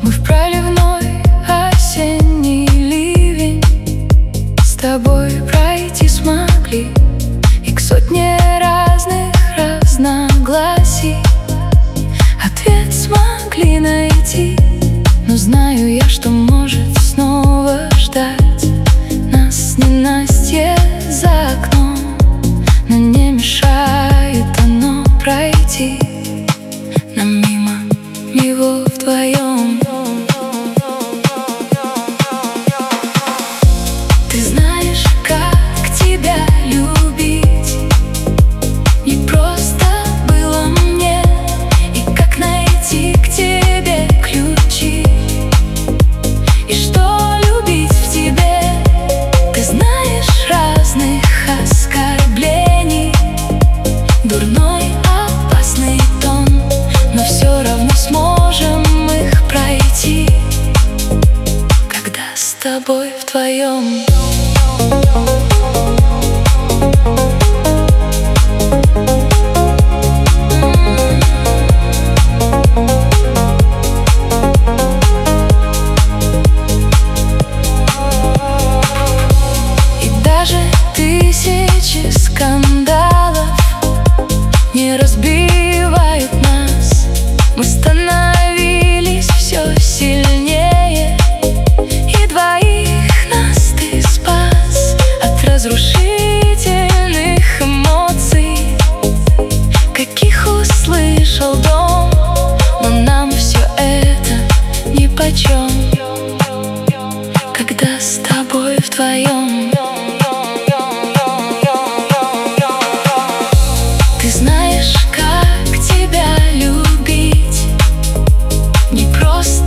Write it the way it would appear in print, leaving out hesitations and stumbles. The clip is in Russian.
Мы в проливной осенний ливень с тобой пройти смогли, и к сотне разных разногласий ответ смогли найти. Но знаю я, что может снова ждать нас ненастье за окном, но не мешает оно пройти нам мимо него вдвоем. Ты знаешь, как тебя любить не просто было мне, и как найти к тебе ключи, и что любить в тебе. Ты знаешь разных оскорблений, дурной, опасный тон, но все равно сможем их пройти, когда с тобой вдвоем. И даже тысячи скандалов не разбивают нас. Мы становились все сильнее, и двоих нас ты спас от разрушительных эмоций, каких услышал дом. Но нам все это нипочем, когда с тобой вдвоем. Ты знаешь, как тебя любить не просто